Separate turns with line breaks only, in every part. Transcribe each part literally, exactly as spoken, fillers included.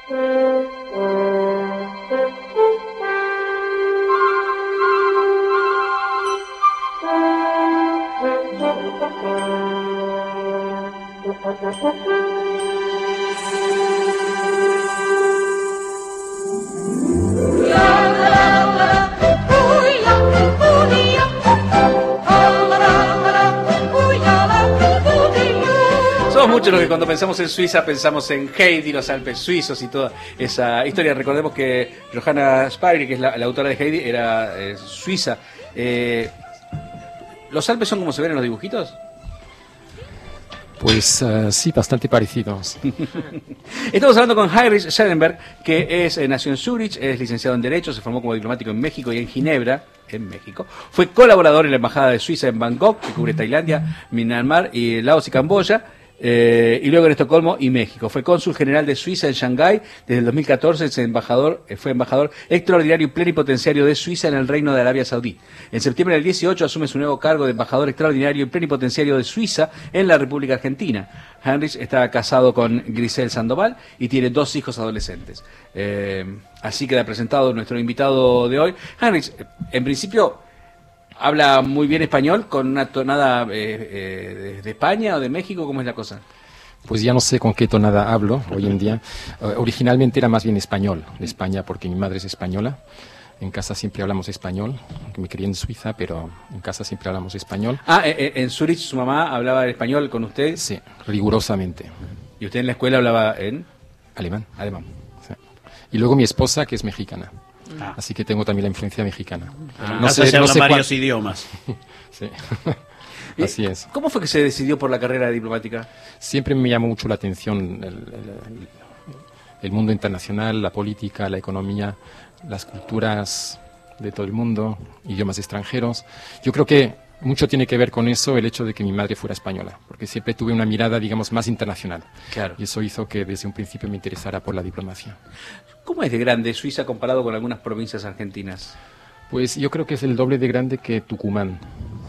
Somos muchos los que cuando pensamos en Suiza pensamos en Heidi, los Alpes suizos y toda esa historia. Recordemos que Johanna Spyri, que es la, la autora de Heidi, era eh, suiza. Eh, ¿Los Alpes son como se ven en los dibujitos?
Pues uh, sí, bastante parecidos.
Estamos hablando con Heinrich Schellenberg, que es, eh, nació en Zúrich, es licenciado en Derecho, se formó como diplomático en México y en Ginebra, en México. Fue colaborador en la Embajada de Suiza en Bangkok, que cubre Tailandia, Myanmar, y Laos y Camboya. Eh, y luego en Estocolmo y México. Fue cónsul general de Suiza en Shanghái. Desde el dos mil catorce es embajador, fue embajador extraordinario y plenipotenciario de Suiza en el Reino de Arabia Saudí. En septiembre del dieciocho asume su nuevo cargo de embajador extraordinario y plenipotenciario de Suiza en la República Argentina. Heinrich está casado con Grisel Sandoval y tiene dos hijos adolescentes. Eh, así queda presentado nuestro invitado de hoy. Heinrich, en principio, ¿habla muy bien español con una tonada eh, eh, de, de España o de México? ¿Cómo es la cosa?
Pues ya no sé con qué tonada hablo hoy en día. Uh, originalmente era más bien español, de España, porque mi madre es española. En casa siempre hablamos español, aunque me crié en Suiza, pero en casa siempre hablamos español.
Ah, eh, en Zúrich su mamá hablaba español con usted.
Sí, rigurosamente.
¿Y usted en la escuela hablaba en?
Alemán.
Alemán.
Sí. Y luego mi esposa, que es mexicana.
Ah.
Así que tengo también la influencia mexicana.
Ah, no sé, se hablan no varios cuál... idiomas.
Sí. Así es.
¿Cómo fue que se decidió por la carrera diplomática?
Siempre me llamó mucho la atención el, el, el mundo internacional, la política, la economía, las culturas de todo el mundo, idiomas extranjeros. Yo creo que mucho tiene que ver con eso el hecho de que mi madre fuera española, porque siempre tuve una mirada, digamos, más internacional.
Claro.
Y eso hizo que desde un principio me interesara por la diplomacia.
¿Cómo es de grande Suiza comparado con algunas provincias argentinas?
Pues yo creo que es el doble de grande que Tucumán.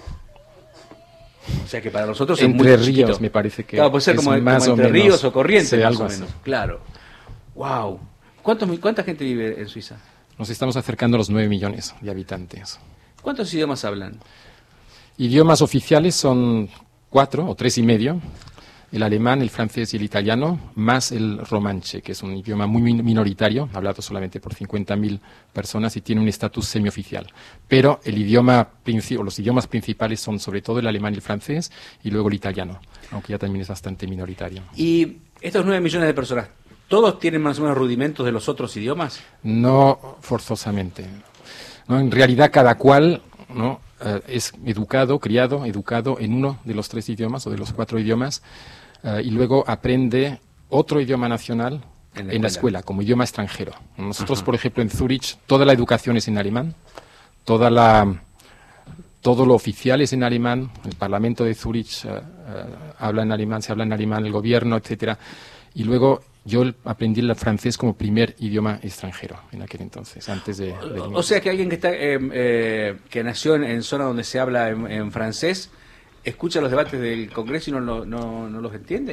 O sea que para nosotros
Entre
es muy
Ríos
chiquito.
me parece que
claro, puede ser
es
como,
más
como
o
Entre
menos,
Ríos o Corrientes,
sí,
más
algo
o
así.
menos. Claro. Wow. ¿Cuántos, ¿Cuánta gente vive en Suiza?
Nos estamos acercando a los nueve millones de habitantes.
¿Cuántos idiomas hablan?
Idiomas oficiales son cuatro o tres y medio. El alemán, el francés y el italiano, más el romanche, que es un idioma muy minoritario, hablado solamente por cincuenta mil personas y tiene un estatus semioficial. Pero el idioma o los idiomas principales son sobre todo el alemán y el francés y luego el italiano, aunque ya también es bastante minoritario.
¿Y estos nueve millones de personas, todos tienen más o menos rudimentos de los otros idiomas?
No forzosamente. No, en realidad cada cual, ¿no? Uh, es educado, criado, educado en uno de los tres idiomas o de los cuatro idiomas uh, y luego aprende otro idioma nacional en la, en la escuela como idioma extranjero. Nosotros, Ajá. por ejemplo, en Zúrich, toda la educación es en alemán, toda la, todo lo oficial es en alemán, el Parlamento de Zúrich uh, uh, habla en alemán, se habla en alemán, el gobierno, etcétera. Y luego yo aprendí el francés como primer idioma extranjero en aquel entonces, antes de... de
o sea que alguien que está eh, eh, que nació en, en zona donde se habla en, en francés, escucha los debates del Congreso y no, no, no, no los entiende.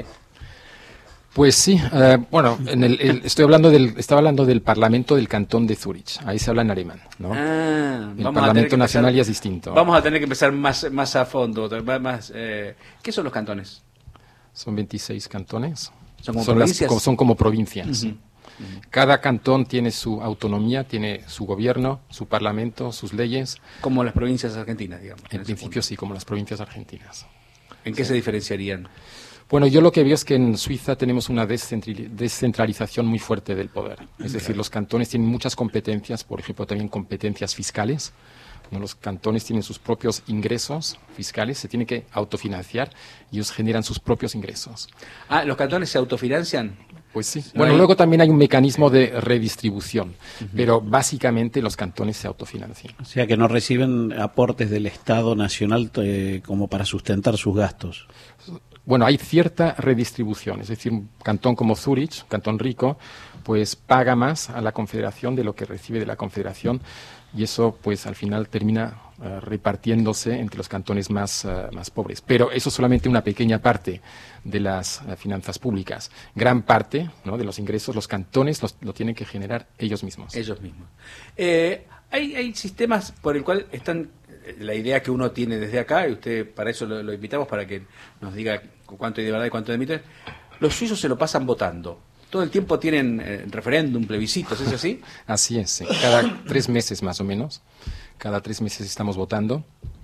Pues sí, uh, bueno, en el, el, estoy hablando del, estaba hablando del Parlamento del Cantón de Zúrich, ahí se habla en alemán, ¿no?
Ah,
el Parlamento Nacional ya es distinto.
Vamos a tener que empezar más, más a fondo, más, eh, ¿qué son los cantones?
Son veintiséis cantones.
¿Son como
son
provincias?
Las, son como provincias.
Uh-huh. Uh-huh.
Cada cantón tiene su autonomía, tiene su gobierno, su parlamento, sus leyes.
Como las provincias argentinas, digamos.
En, en principio sí, como las provincias argentinas.
¿En qué
sí.
se diferenciarían?
Bueno, yo lo que veo es que en Suiza tenemos una descentralización muy fuerte del poder. Es decir, los cantones tienen muchas competencias, por ejemplo, también competencias fiscales. ¿No? Los cantones tienen sus propios ingresos fiscales, se tienen que autofinanciar y ellos generan sus propios ingresos.
Ah, ¿los cantones se autofinancian?
Pues sí.
No
bueno,
hay...
luego también hay un mecanismo de redistribución, uh-huh. pero básicamente los cantones se autofinancian.
O sea que no reciben aportes del Estado Nacional eh, como para sustentar sus gastos.
Bueno, hay cierta redistribución, es decir, un cantón como Zúrich, un cantón rico, pues paga más a la Confederación de lo que recibe de la Confederación y eso pues al final termina uh, repartiéndose entre los cantones más, uh, más pobres. Pero eso es solamente una pequeña parte de las uh, finanzas públicas. Gran parte, ¿no?, de los ingresos, los cantones los, lo tienen que generar ellos mismos.
Ellos mismos. Eh, hay, hay sistemas por el cual están, la idea que uno tiene desde acá, y usted para eso lo, lo invitamos, para que nos diga cuánto hay de verdad y cuánto de mito. Los suizos se lo pasan votando. Todo el tiempo tienen eh, referéndum, plebiscitos, ¿es así?
Así es, sí. Cada tres meses más o menos, cada tres meses estamos votando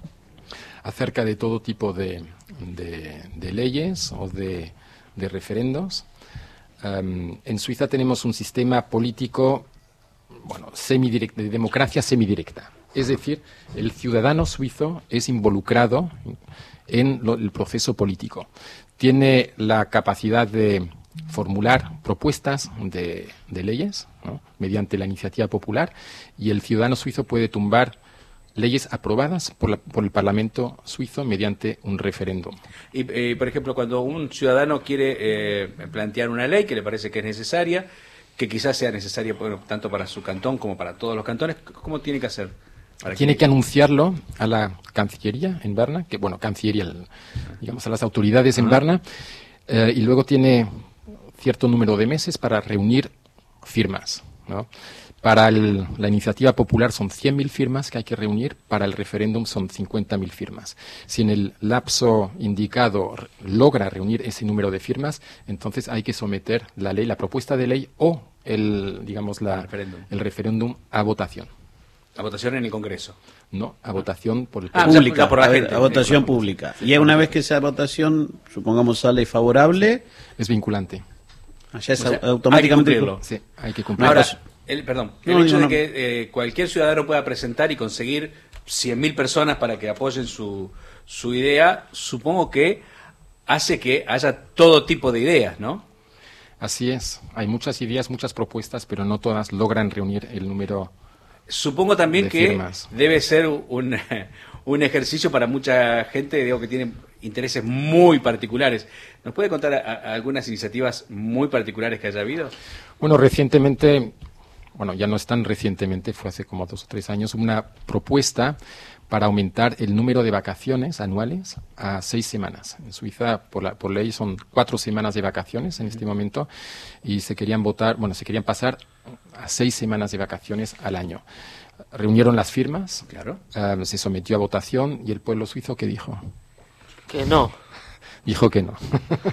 acerca de todo tipo de, de, de leyes o de, de referendos. Um, en Suiza tenemos un sistema político, bueno, semidirecta, de democracia semidirecta. Es decir, el ciudadano suizo es involucrado en lo, el proceso político. Tiene la capacidad de formular propuestas de, de leyes, ¿no?, mediante la iniciativa popular, y el ciudadano suizo puede tumbar leyes aprobadas por, la, por el Parlamento suizo mediante un referéndum.
Y, eh, por ejemplo, cuando un ciudadano quiere eh, plantear una ley que le parece que es necesaria, que quizás sea necesaria, bueno, tanto para su cantón como para todos los cantones, ¿cómo tiene que hacer? Para
tiene
que...
que anunciarlo a la Cancillería en Berna, que bueno, Cancillería, digamos, a las autoridades en uh-huh. Berna, eh, y luego tiene cierto número de meses para reunir firmas, ¿no? Para el, la iniciativa popular son cien mil firmas que hay que reunir, para el referéndum son cincuenta mil firmas. Si en el lapso indicado logra reunir ese número de firmas, entonces hay que someter la ley, la propuesta de ley o el, digamos, la,
el referéndum.
el referéndum a votación.
¿A votación en el Congreso?
No, a votación por el
ah,
pública,
por la
a,
gente.
A votación pública. Y una vez que esa votación, supongamos, sale favorable,
es vinculante.
Allá es
o sea,
automáticamente.
Hay que cumplirlo.
Sí, hay que cumplirlo.
Ahora, el, perdón, el
no,
hecho
no,
de que eh, cualquier ciudadano pueda presentar y conseguir cien mil personas para que apoyen su, su idea, supongo que hace que haya todo tipo de ideas, ¿no?
Así es. Hay muchas ideas, muchas propuestas, pero no todas logran reunir el número.
Supongo también
de
que
firmas.
Debe ser un, un ejercicio para mucha gente, digo, que tiene intereses muy particulares. ¿Nos puede contar a, a algunas iniciativas muy particulares que haya habido?
Bueno, recientemente, bueno, ya no es tan recientemente, fue hace como dos o tres años, una propuesta para aumentar el número de vacaciones anuales a seis semanas. En Suiza, por, la, por ley, son cuatro semanas de vacaciones en este momento, y se querían votar, bueno, se querían pasar a seis semanas de vacaciones al año. Reunieron las firmas,
claro.
uh, se sometió a votación, y el pueblo suizo, ¿qué dijo?
Que no.
Dijo que no.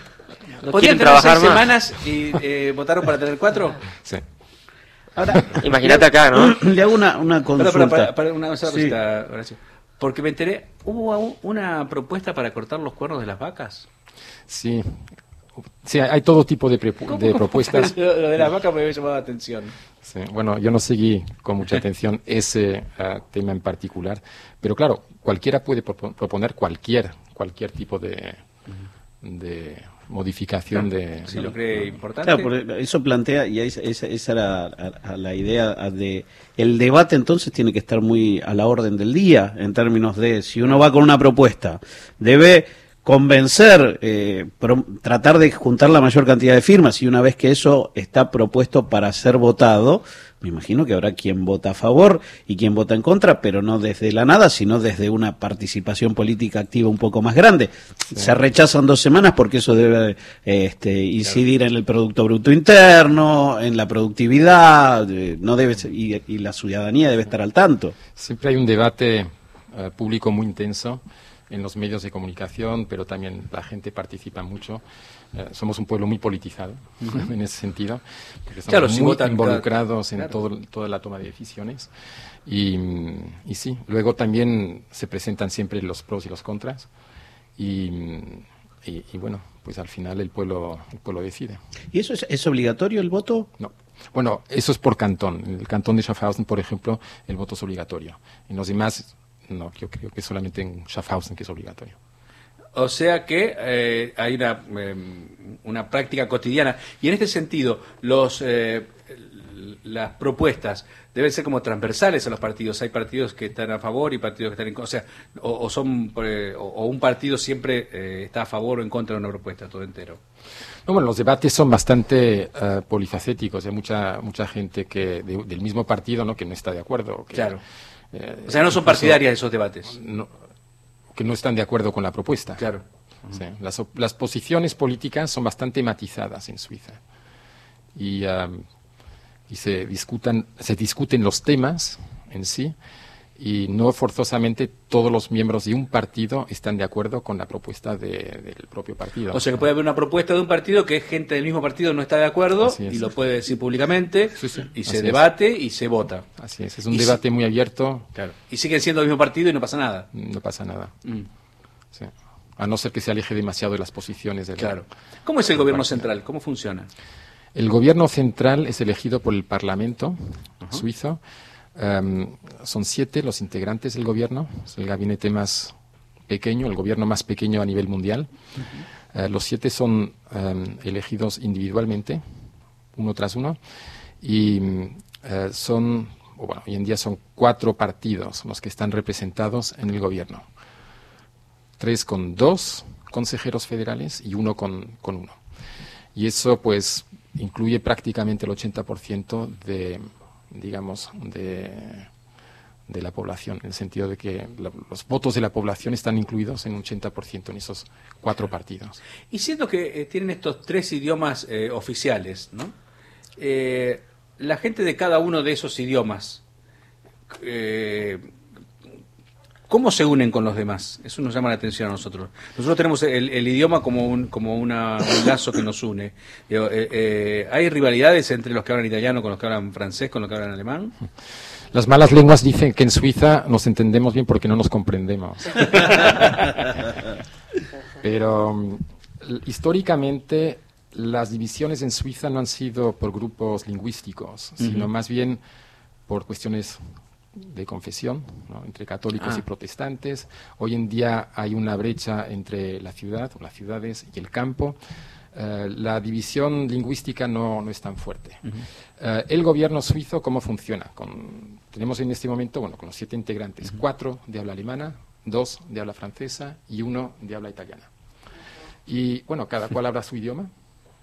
No
¿Podían tener
trabajar
seis
más.
semanas y eh, votaron para tener cuatro?
Sí.
Ahora,
imagínate acá, ¿no?
Le hago una, una consulta.
Para, para, para una sola
Sí.
cosita, Horacio. Porque me enteré, ¿hubo una propuesta para cortar los cuernos de las vacas?
Sí. Sí, hay todo tipo de, prepu- de propuestas.
Lo de las vacas me había llamado la atención.
Sí, bueno, yo no seguí con mucha atención ese uh, tema en particular, pero claro, cualquiera puede propo- proponer cualquier cualquier tipo de, de modificación de...
Si lo cree importante.
Claro, porque eso plantea, y esa, esa, esa era a, a la idea de... El debate entonces tiene que estar muy a la orden del día, en términos de, si uno va con una propuesta, debe convencer, eh, pro, tratar de juntar la mayor cantidad de firmas, y una vez que eso está propuesto para ser votado, me imagino que habrá quien vota a favor y quien vota en contra, pero no desde la nada, sino desde una participación política activa un poco más grande. Sí. Se rechazan dos semanas porque eso debe este, incidir claro. en el Producto Bruto Interno, en la productividad, no debe ser, y, y la ciudadanía debe estar al tanto.
Siempre hay un debate uh, público muy intenso en los medios de comunicación, pero también la gente participa mucho. Eh, somos un pueblo muy politizado uh-huh. en ese sentido, porque estamos claro, muy si votan, involucrados claro. en todo, toda la toma de decisiones. Y, y sí, luego también se presentan siempre los pros y los contras. Y, y, y bueno, pues al final el pueblo, el pueblo decide.
¿Y eso es, es obligatorio el voto?
No. Bueno, eso es por cantón. En el cantón de Schaffhausen, por ejemplo, el voto es obligatorio. En los demás, no, yo creo que solamente en Schaffhausen que es obligatorio.
O sea que eh, hay una, eh, una práctica cotidiana. Y en este sentido, los eh, las propuestas deben ser como transversales a los partidos. Hay partidos que están a favor y partidos que están en contra. O sea, o, o, son, eh, o, o un partido siempre eh, está a favor o en contra de una propuesta, todo entero.
No, bueno, los debates son bastante uh, polifacéticos. Hay mucha mucha gente que de, del mismo partido, ¿no?, que no está de acuerdo. Que,
claro.
Eh,
O sea, no son
incluso,
partidarias de esos debates.
no, que no están de acuerdo con la propuesta.
Claro.
Sí, las, op- las posiciones políticas son bastante matizadas en Suiza y, um, y se, discutan, se discuten los temas en sí y no forzosamente todos los miembros de un partido están de acuerdo con la propuesta de- del propio partido.
O sea que puede haber una propuesta de un partido que gente del mismo partido no está de acuerdo
Así es.
y lo puede decir públicamente
Sí, sí.
y
Así
se
es.
debate y se vota.
Así es, es un
Y si-
debate muy abierto,
Claro. Y siguen siendo el mismo partido y no pasa nada.
no pasa nada.
Mm,
Sí. A no ser que se aleje demasiado de las posiciones del
claro. ¿Cómo es el gobierno
partido.
central? ¿Cómo funciona?
El gobierno central es elegido por el Parlamento suizo. Um, son siete los integrantes del gobierno. Es el gabinete más pequeño, el gobierno más pequeño a nivel mundial. Uh, los siete son um, elegidos individualmente, uno tras uno, y uh, son, o bueno, hoy en día son cuatro partidos los que están representados en el gobierno. Tres con dos consejeros federales y uno con, con uno. Y eso, pues, incluye prácticamente el ochenta por ciento de, digamos, de, de la población, en el sentido de que la- los votos de la población están incluidos en un ochenta por ciento en esos cuatro partidos.
Y siendo que eh, tienen estos tres idiomas eh, oficiales, ¿no? Eh, la gente de cada uno de esos idiomas, eh, ¿cómo se unen con los demás? Eso nos llama la atención a nosotros. Nosotros tenemos el, el idioma como un como una, un lazo que nos une. Digo, eh, eh, ¿hay rivalidades entre los que hablan italiano con los que hablan francés, con los que hablan alemán?
Las malas lenguas dicen que en Suiza nos entendemos bien porque no nos comprendemos. Pero mm, l- históricamente las divisiones en Suiza no han sido por grupos lingüísticos, sino más bien por cuestiones de confesión, ¿no? Entre católicos
Ah.
y protestantes. Hoy en día hay una brecha entre la ciudad, o las ciudades, y el campo. Eh, la división lingüística no, no es tan fuerte. Eh, el gobierno suizo, ¿cómo funciona? Con, tenemos en este momento, bueno, con los siete integrantes, cuatro de habla alemana, dos de habla francesa y uno de habla italiana. Y, bueno, cada cual habla su idioma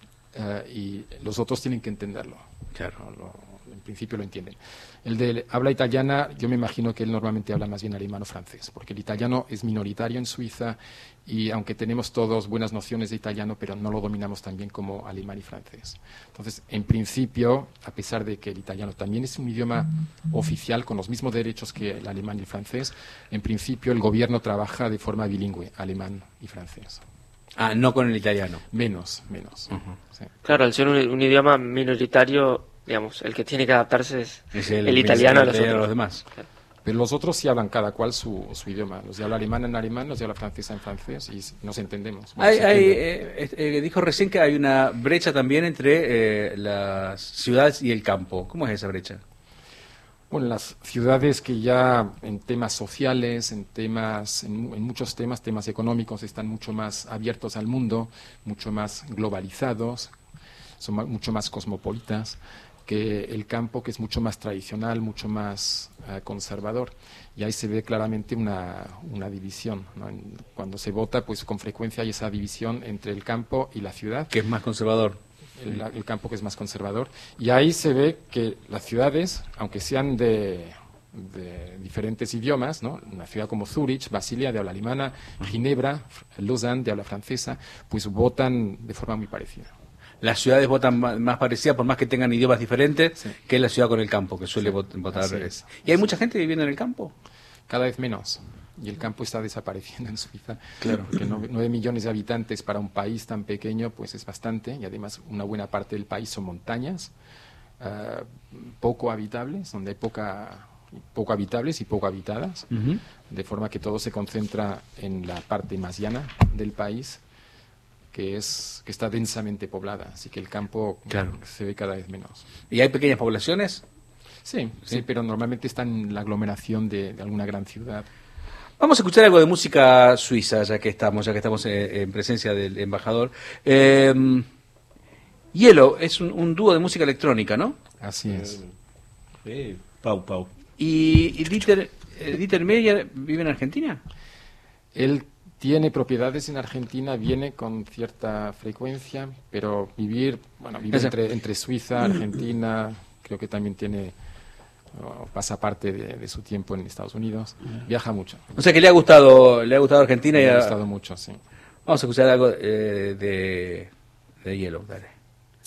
eh, y los otros tienen que entenderlo.
Claro.
¿no? Lo- en principio lo entienden. El de habla italiana, yo me imagino que él normalmente habla más bien alemán o francés, porque el italiano es minoritario en Suiza y aunque tenemos todos buenas nociones de italiano, pero no lo dominamos tan bien como alemán y francés. Entonces, en principio, a pesar de que el italiano también es un idioma oficial con los mismos derechos que el alemán y el francés, en principio el gobierno trabaja de forma bilingüe, alemán y francés.
Ah, no con el italiano.
Menos, menos. Sí.
Claro, al ser un, un idioma minoritario, digamos, el que tiene que adaptarse es,
Es
el, italiano a los
italiano
otros.
demás.
Pero los otros sí hablan cada cual su, su idioma. Los de habla alemana en alemán, los de habla francesa en francés y s- nos entendemos. Bueno,
Hay,
se
hay,
entiende.
eh, eh, dijo recién que hay una brecha también entre eh, las ciudades y el campo. ¿Cómo es esa brecha?
Bueno, las ciudades que ya en temas sociales, en temas, en, mu- en muchos temas, temas económicos, están mucho más abiertos al mundo, mucho más globalizados, son ma- mucho más cosmopolitas que el campo, que es mucho más tradicional, mucho más eh, conservador. Y ahí se ve claramente una, una división, ¿no? En- cuando se vota, pues con frecuencia hay esa división entre el campo y la ciudad.
Que es más conservador.
El, el campo que es más conservador. Y ahí se ve que las ciudades, aunque sean de, de diferentes idiomas, ¿no? Una ciudad como Zúrich, Basilea, de habla alemana, Ginebra, Lausanne, de habla francesa, pues votan de forma muy parecida.
Las ciudades votan ma- más parecidas, por más que tengan idiomas diferentes,
Sí.
que la ciudad con el campo, que suele vot- votar.
así es.
¿Y hay mucha gente viviendo en el campo?
Cada vez menos. Y el campo está desapareciendo en Suiza.
Claro.
Porque nueve, nueve millones de habitantes para un país tan pequeño, pues es bastante. Y además una buena parte del país son montañas, ah, poco habitables, donde hay poca, poco habitables y poco habitadas. De forma que todo se concentra en la parte más llana del país, que es que está densamente poblada. Así que el campo
Claro.
se ve cada vez menos.
¿Y hay pequeñas poblaciones?
Sí, sí, pero normalmente está en la aglomeración de, de alguna gran ciudad.
Vamos a escuchar algo de música suiza, ya que estamos, ya que estamos eh, en presencia del embajador. Eh, Hielo es un, un dúo de música electrónica, ¿no?
Así es.
Sí, Pau, Pau.
¿Y, y Dieter, eh, Dieter Meyer vive en Argentina?
Él tiene propiedades en Argentina, viene con cierta frecuencia, pero vivir, bueno, vive
Ese-
entre, entre Suiza, Argentina, creo que también tiene o pasa parte de, de su tiempo en Estados Unidos, viaja mucho.
O sea que le ha gustado, le ha gustado Argentina.
Me
y
ha
ha
gustado mucho, sí.
Vamos a escuchar algo eh, de, de Yellow, dale.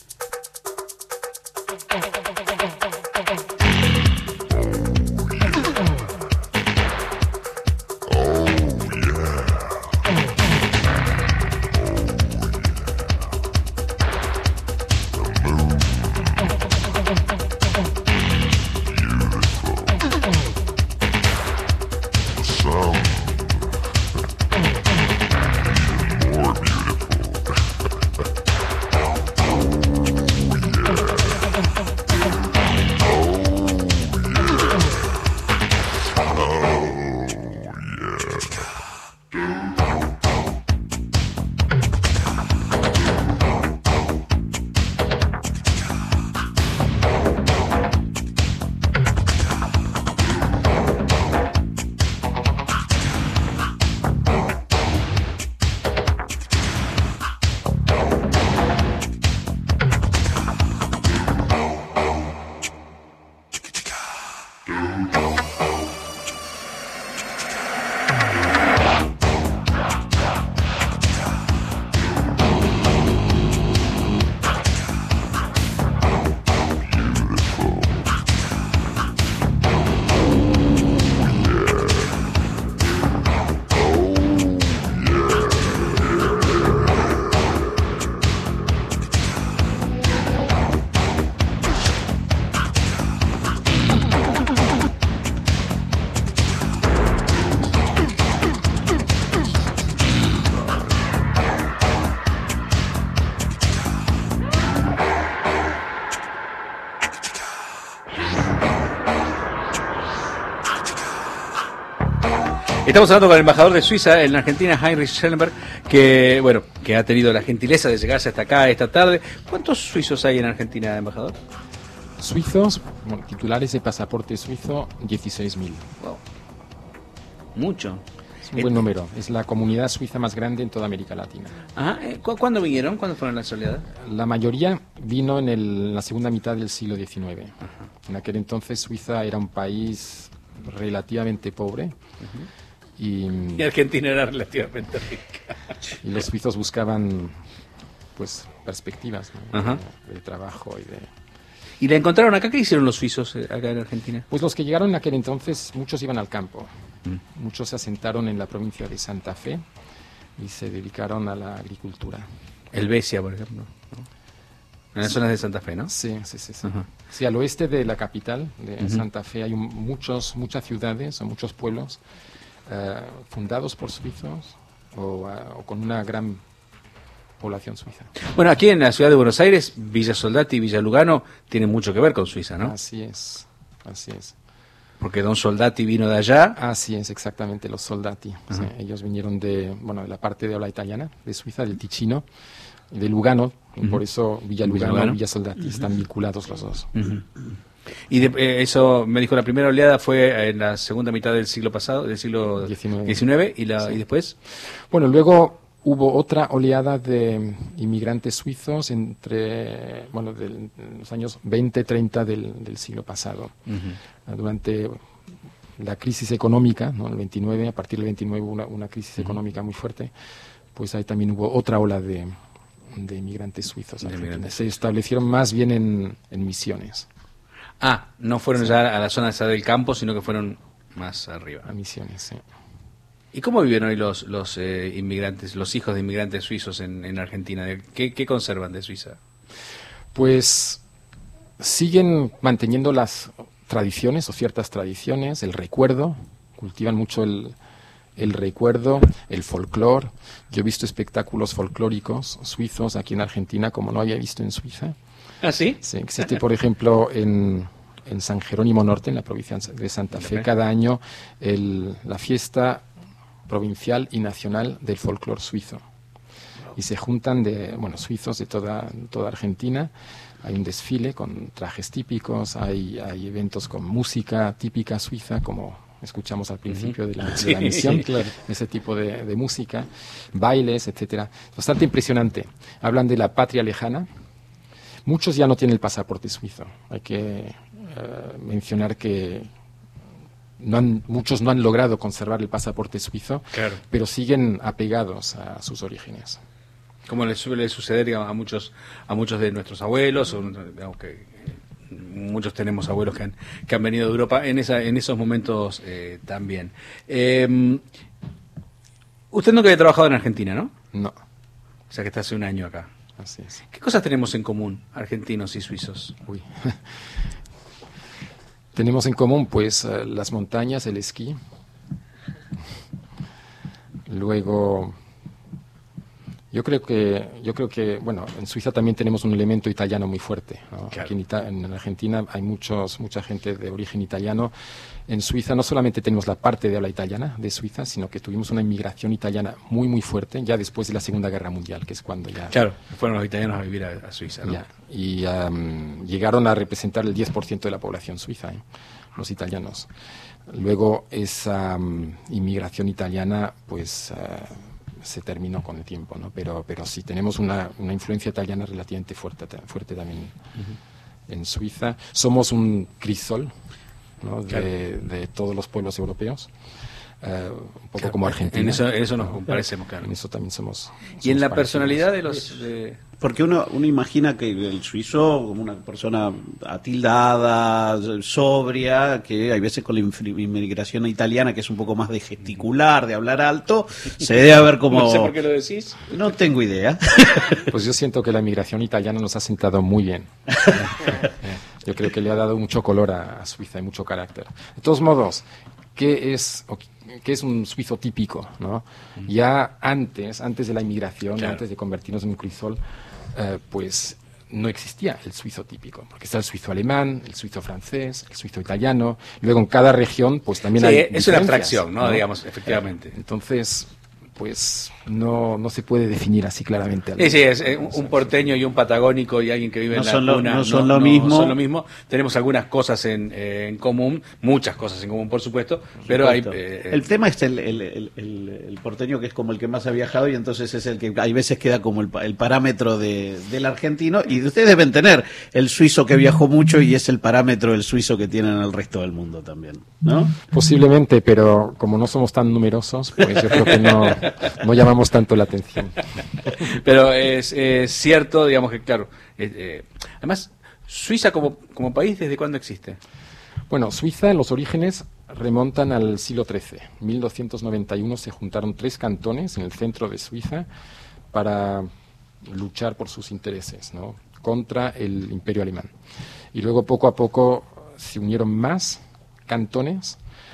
Estamos hablando con el embajador de Suiza en Argentina, Heinrich Schellenberg, que bueno, que ha tenido la gentileza de llegarse hasta acá esta tarde. ¿Cuántos suizos hay en Argentina, embajador?
Suizos, bueno, titulares de pasaporte suizo, dieciséis mil.
Wow. Mucho.
Es un buen número. Es la comunidad suiza más grande en toda América Latina.
Ajá. ¿Cu ¿Cuándo vinieron? ¿Cuándo fueron las oleadas?
La mayoría vino en el, la segunda mitad del siglo diecinueve. Ajá. En aquel entonces Suiza era un país relativamente pobre. Uh-huh. Y,
y Argentina era relativamente rica.
Y los suizos buscaban, pues, perspectivas, ¿no?
Ajá.
de, de trabajo y de...
¿Y la encontraron acá? ¿Qué hicieron los suizos acá en Argentina?
Pues los que llegaron en aquel entonces, muchos iban al campo.
Mm.
Muchos se asentaron en la provincia de Santa Fe y se dedicaron a la agricultura.
Helvecia, por ejemplo, ¿no? En las
sí.
zonas de Santa Fe, ¿no?
Sí, sí, sí. Sí,
uh-huh.
sí al oeste de la capital, de uh-huh. Santa Fe, hay un, muchos, muchas ciudades o muchos pueblos Uh, fundados por suizos o, uh, o con una gran población suiza.
Bueno, aquí en la ciudad de Buenos Aires, Villa Soldati y Villa Lugano tienen mucho que ver con Suiza, ¿no?
Así es, así es.
Porque don Soldati vino de allá.
Así es, exactamente, los Soldati. Uh-huh. Sí, ellos vinieron de, bueno, de la parte de habla italiana, de Suiza, del Ticino, de Lugano, uh-huh. y por eso Villa Lugano, Villa, Villa Soldati, uh-huh. están vinculados los dos.
Uh-huh. Y de, eh, eso me dijo, la primera oleada fue en la segunda mitad del siglo pasado, del siglo diecinueve, y, la,
sí.
y después.
Bueno, luego hubo otra oleada de inmigrantes suizos entre, bueno, de los años veinte, treinta del, del siglo pasado. Uh-huh. Durante la crisis económica, ¿no? El veintinueve, a partir del veintinueve hubo una, una crisis uh-huh. económica muy fuerte, pues ahí también hubo otra ola de, de inmigrantes suizos. De inmigrantes. Se establecieron más bien en, en Misiones.
Ah, no fueron sí. ya a la zona esa del campo, sino que fueron más arriba.
A Misiones, sí.
¿Y cómo vivieron hoy los, los eh, inmigrantes, los hijos de inmigrantes suizos en, en Argentina? ¿Qué, ¿Qué conservan de Suiza?
Pues siguen manteniendo las tradiciones o ciertas tradiciones, el recuerdo, cultivan mucho el, el recuerdo, el folclore. Yo he visto espectáculos folclóricos suizos aquí en Argentina como no había visto en Suiza.
¿Ah, sí?
Sí, existe, por ejemplo, en, en San Jerónimo Norte, en la provincia de Santa Fe, cada año el, la fiesta provincial y nacional del folclore suizo. Y se juntan de, bueno, suizos de toda, toda Argentina. Hay un desfile con trajes típicos, hay, hay eventos con música típica suiza, como escuchamos al principio uh-huh. de, la, de la emisión, sí, claro. ese tipo de, de música, bailes, etcétera. Bastante impresionante. Hablan de la patria lejana. Muchos ya no tienen el pasaporte suizo. Hay que eh, mencionar que no han, muchos no han logrado conservar el pasaporte suizo,
Claro.
pero siguen apegados a sus orígenes.
Como le suele suceder, digamos, a muchos a muchos de nuestros abuelos, o, digamos, que eh, muchos tenemos abuelos que han, que han venido de Europa en esa en esos momentos eh, también. Eh, usted nunca había trabajado en Argentina, ¿no?
No,
O sea que está hace un año acá.
así es.
¿Qué cosas tenemos en común, argentinos y suizos?
Uy. Tenemos en común, pues, eh, las montañas, el esquí. Luego, yo creo que, yo creo que, bueno, en Suiza también tenemos un elemento italiano muy fuerte, ¿no?
Claro.
Aquí en, Ita- en Argentina hay muchos, mucha gente de origen italiano. En Suiza no solamente tenemos la parte de habla italiana de Suiza, sino que tuvimos una inmigración italiana muy, muy fuerte, ya después de la Segunda Guerra Mundial, que es cuando ya...
Claro, fueron los italianos a vivir a, a Suiza, ¿no?
Ya, y um, llegaron a representar el diez por ciento de la población suiza, ¿eh? Los italianos. Luego esa um, inmigración italiana pues uh, se terminó con el tiempo, ¿no? Pero, pero sí, tenemos una, una influencia italiana relativamente fuerte, fuerte también uh-huh. en Suiza. Somos un crisol, ¿no?
Claro.
de, de todos los pueblos europeos. Uh, un poco
Claro,
como Argentina.
En eso, en eso nos parecemos, claro.
En eso también somos.
Y en
somos
la
parecidos.
personalidad de los... de-
Porque uno, uno imagina que el suizo, como una persona atildada, sobria, que hay veces con la inf- inmigración italiana, que es un poco más de gesticular, de hablar alto, se debe ver como...
No sé por qué lo decís.
No tengo idea.
Pues yo siento que la inmigración italiana nos ha sentado muy bien. Yo creo que le ha dado mucho color a, a Suiza y mucho carácter. De todos modos, ¿qué es, o qué es un suizo típico, ¿no? Ya antes, antes de la inmigración,
Claro.
antes de convertirnos en un crisol, eh, pues no existía el suizo típico, porque está el suizo alemán, el suizo francés, el suizo italiano. Luego en cada región, pues también
Sí,
hay
es una
diferencias,
abstracción, ¿no? Digamos, efectivamente.
Entonces, pues no, no se puede definir así claramente.
Sí, sí, es eh, un, un porteño y un patagónico y alguien que vive
No
en la
son lo-
cuna,
no son lo mismo.
son lo mismo. Tenemos algunas cosas en, eh, en común, muchas cosas en común, por supuesto, pero hay...
Supuesto.
eh,
el tema es el, el, el, el- el porteño, que es como el que más ha viajado, y entonces es el que hay veces queda como el, pa- el parámetro de, del argentino, y ustedes deben tener el suizo que viajó mucho y es el parámetro del suizo que tienen el resto del mundo también, ¿no?
Posiblemente, pero como no somos tan numerosos, pues yo creo que no, no llamamos tanto la atención.
Pero es, es cierto, digamos que, claro, eh, eh, además, Suiza como, como país, ¿desde cuándo existe?
Bueno, Suiza, los orígenes remontan al siglo trece. En mil doscientos noventa y uno se juntaron tres cantones en el centro de Suiza para luchar por sus intereses, ¿no? Contra el imperio alemán. Y luego poco a poco se unieron más cantones.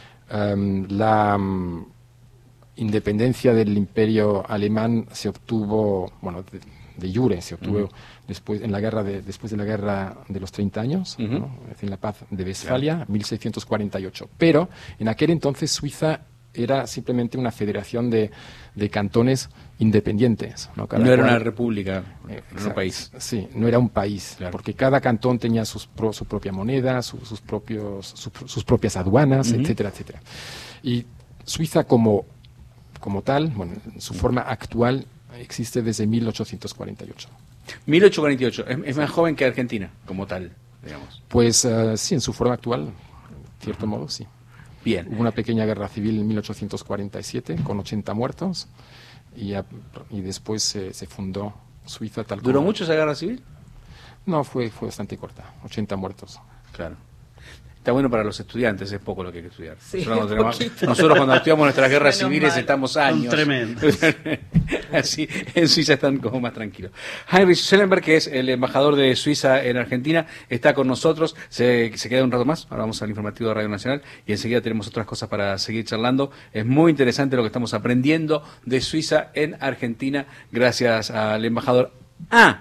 Um, la um, independencia del imperio alemán se obtuvo, bueno, de, de jure se obtuvo uh-huh. después en la guerra de, después de la guerra de los treinta años, uh-huh. ¿no? Es decir, la paz de Westfalia, claro. mil seiscientos cuarenta y ocho. Pero en aquel entonces Suiza era simplemente una federación de, de cantones independientes. No, cada
no era
cual,
una república,
eh,
no era un país.
Sí, no era un país,
claro.
porque cada cantón tenía sus pro, su propia moneda, su, sus, propios, su, sus propias aduanas, uh-huh. etcétera, etcétera. Y Suiza como como tal, bueno, en su forma actual, existe desde mil ochocientos cuarenta y ocho.
mil ochocientos cuarenta y ocho, es, es más joven que Argentina, como tal, digamos.
Pues uh, sí, en su forma actual, en cierto uh-huh. modo, sí.
Bien.
Hubo una pequeña guerra civil en mil ochocientos cuarenta y siete, con ochenta muertos, y, a, y después se, se fundó Suiza tal como...
¿Duró mucho esa guerra civil?
No, fue, fue bastante corta, ochenta muertos.
Claro. Está bueno para los estudiantes, es poco lo que hay que estudiar.
Sí,
nosotros, cuando tenemos, nosotros cuando estudiamos nuestras guerras
Menos
civiles
mal.
estamos años.
Son tremendos.
Así, en Suiza están como más tranquilos. Heinrich Schellenberg, que es el embajador de Suiza en Argentina, está con nosotros. Se, se queda un rato más. Ahora vamos al informativo de Radio Nacional y enseguida tenemos otras cosas para seguir charlando. Es muy interesante lo que estamos aprendiendo de Suiza en Argentina gracias al embajador. Ah,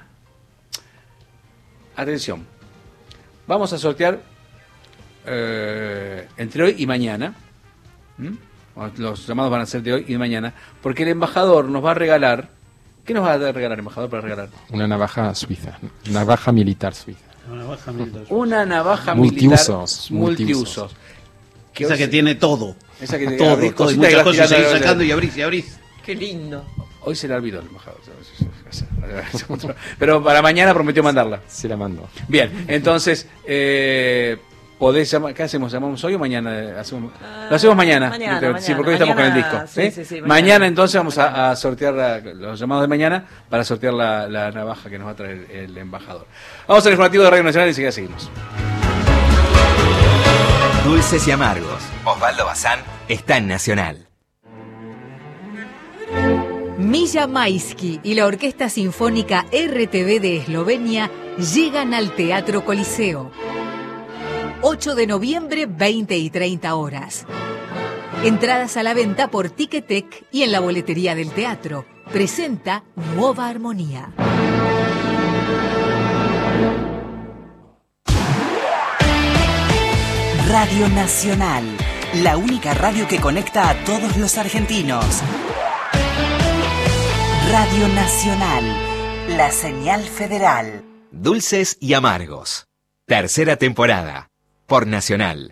atención. Vamos a sortear Eh, entre hoy y mañana. ¿Mm? Los llamados van a ser de hoy y de mañana, porque el embajador nos va a regalar. ¿Qué nos va a regalar, embajador, para regalar?
Una navaja suiza, navaja militar suiza.
Una navaja militar.
Una navaja
multiusos,
militar multiusos.
Que esa que tiene todo.
Esa que
todo,
abrís
todo. Y
cositas y
muchas
vas
cosas
tirando,
seguís sacando y abrís y abrís.
Qué lindo.
Hoy se le olvidó el embajador. Pero para mañana prometió mandarla.
Se la mando.
Bien, entonces, eh, podés llamar. ¿Qué hacemos? ¿Llamamos hoy o mañana? Hacemos, lo hacemos mañana.
Mañana,
sí,
mañana,
porque hoy estamos con el
mañana,
disco.
sí,
¿sí?
sí, sí,
mañana.
mañana.
Entonces vamos a, a sortear la- los llamados de mañana para sortear la, la navaja que nos va a traer el embajador. Vamos al informativo de Radio Nacional y enseguida seguimos.
Dulces y amargos. Osvaldo Bazán está en Nacional.
Milla Maisky y la Orquesta Sinfónica R T V de Eslovenia llegan al Teatro Coliseo. ocho de noviembre, veinte y treinta horas. Entradas a la venta por Ticketek y en la boletería del teatro. Presenta Nueva Armonía.
Radio Nacional, la única radio que conecta a todos los argentinos. Radio Nacional, la señal federal.
Dulces y amargos. Tercera temporada. Por Nacional.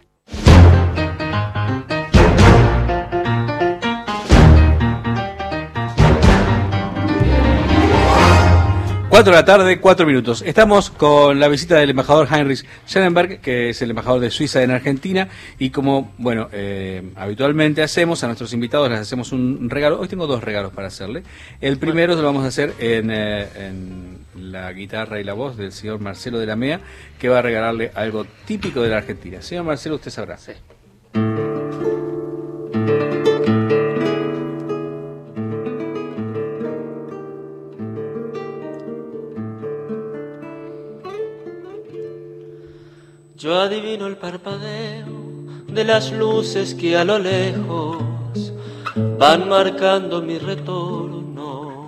Cuatro de la tarde, cuatro minutos. Estamos con la visita del embajador Heinrich Schellenberg, que es el embajador de Suiza en Argentina, y como, bueno, eh, habitualmente hacemos, a nuestros invitados les hacemos un regalo. Hoy tengo dos regalos para hacerle. El primero se lo vamos a hacer en, eh, en la guitarra y la voz del señor Marcelo de la Mea, que va a regalarle algo típico de la Argentina. Señor Marcelo, usted sabrá.
Sí. Yo adivino el parpadeo de las luces que a lo lejos van marcando mi retorno.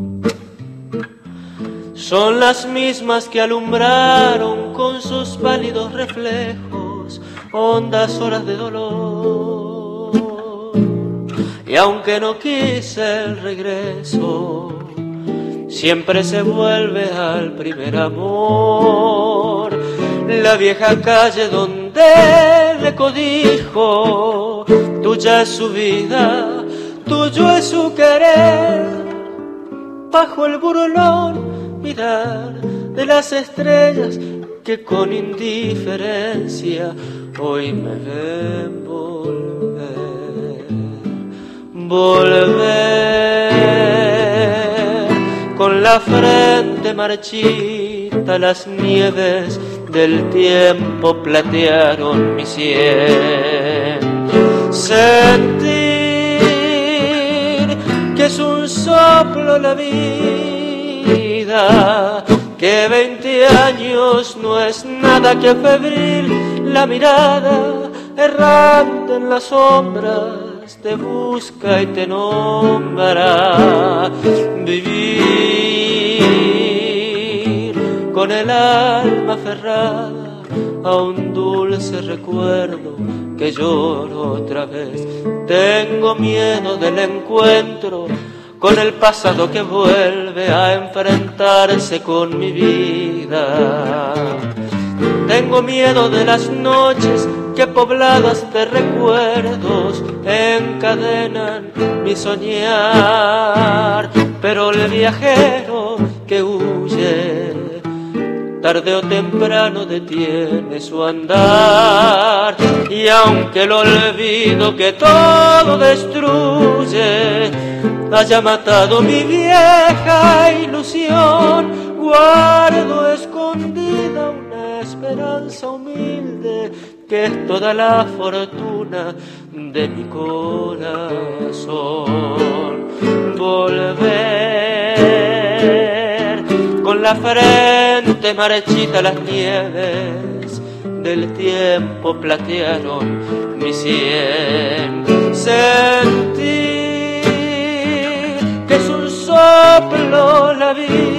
Son las mismas que alumbraron con sus pálidos reflejos hondas horas de dolor. Y aunque no quise el regreso, siempre se vuelve al primer amor. La vieja calle donde le codijo, tuya es su vida, tuyo es su querer. Bajo el burlón mirar de las estrellas que con indiferencia hoy me ven volver, volver. Con la frente marchita las nieves del tiempo platearon mi sien. Sentir que es un soplo la vida, que veinte años no es nada que febril. La mirada errante en las sombras te busca y te nombra. Vivir con el alma aferrada a un dulce recuerdo que lloro otra vez. Tengo miedo del encuentro con el pasado que vuelve a enfrentarse con mi vida. Tengo miedo de las noches que pobladas de recuerdos encadenan mi soñar. Pero el viajero que huye tarde o temprano detiene su andar. Y aunque el olvido que todo destruye haya matado mi vieja ilusión, guardo escondida una esperanza humilde que es toda la fortuna de mi corazón. Volver con la frente marchita las nieves del tiempo platearon mi sien. Sentir que es un soplo la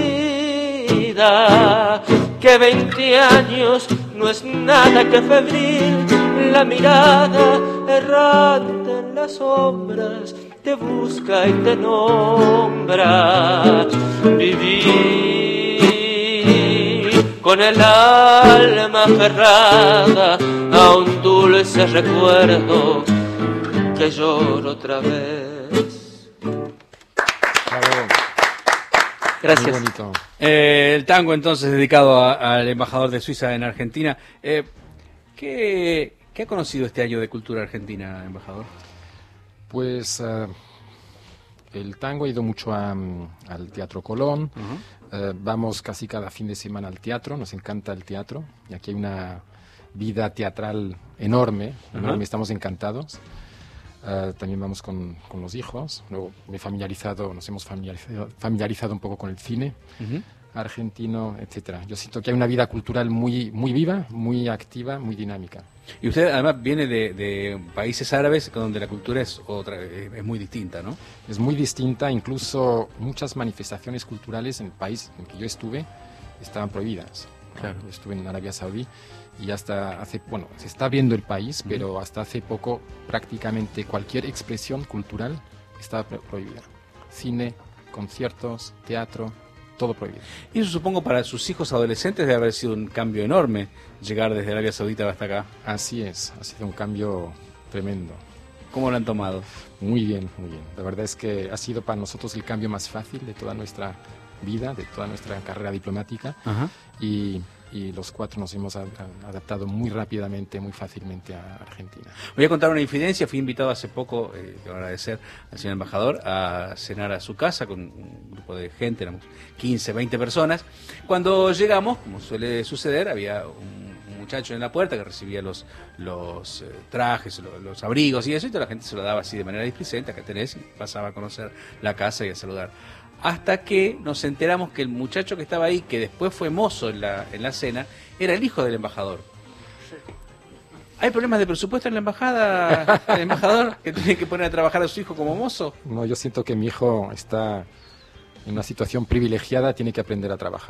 vida, que veinte años no es nada que febril. La mirada errante en las sombras te busca y te nombra. Vivir con el alma aferrada a un dulce recuerdo que lloro otra vez. Gracias.
Muy bonito.
Eh, el tango entonces dedicado a- al embajador de Suiza en Argentina. Eh, ¿Qué, qué ha conocido este año de cultura argentina, embajador?
Pues uh, el tango ha ido mucho a, um, al Teatro Colón. Uh-huh. uh, vamos casi cada fin de semana al teatro, nos encanta el teatro. Y aquí hay una vida teatral enorme, uh-huh. enorme, estamos encantados. Uh, también vamos con, con los hijos. Luego me he familiarizado, nos hemos familiarizado, familiarizado un poco con el cine uh-huh. argentino, etcétera. Yo siento que hay una vida cultural muy, muy viva, muy activa, muy dinámica.
Y usted además viene de, de países árabes donde la cultura es otra, es muy distinta, ¿no?
Es muy distinta, incluso muchas manifestaciones culturales en el país en que yo estuve estaban prohibidas. Claro. Yo estuve en Arabia Saudí y hasta hace, bueno, se está abriendo el país, uh-huh. pero hasta hace poco prácticamente cualquier expresión cultural estaba pro- prohibida. Cine, conciertos, teatro, todo prohibido.
Y eso supongo para sus hijos adolescentes debe haber sido un cambio enorme llegar desde Arabia Saudita hasta acá.
Así es, ha sido un cambio tremendo.
¿Cómo lo han tomado?
Muy bien, muy bien. La verdad es que ha sido para nosotros el cambio más fácil de toda nuestra vida, de toda nuestra carrera diplomática. Uh-huh. y, y los cuatro nos hemos a, a, adaptado muy rápidamente, muy fácilmente a Argentina.
Voy a contar una infidencia. Fui invitado hace poco, eh, quiero agradecer al señor embajador, a cenar a su casa con un grupo de gente, éramos quince, veinte personas. Cuando llegamos, como suele suceder, había un muchacho en la puerta que recibía los los eh, trajes, los, los abrigos y eso, y toda la gente se lo daba así de manera displicente. Acá tenés, y pasaba a conocer la casa y a saludar. Hasta que nos enteramos que el muchacho que estaba ahí, que después fue mozo en la, en la cena, era el hijo del embajador. ¿Hay problemas de presupuesto en la embajada, el embajador, que tiene que poner a trabajar a su hijo como mozo?
No, yo siento que mi hijo está en una situación privilegiada, tiene que aprender a trabajar.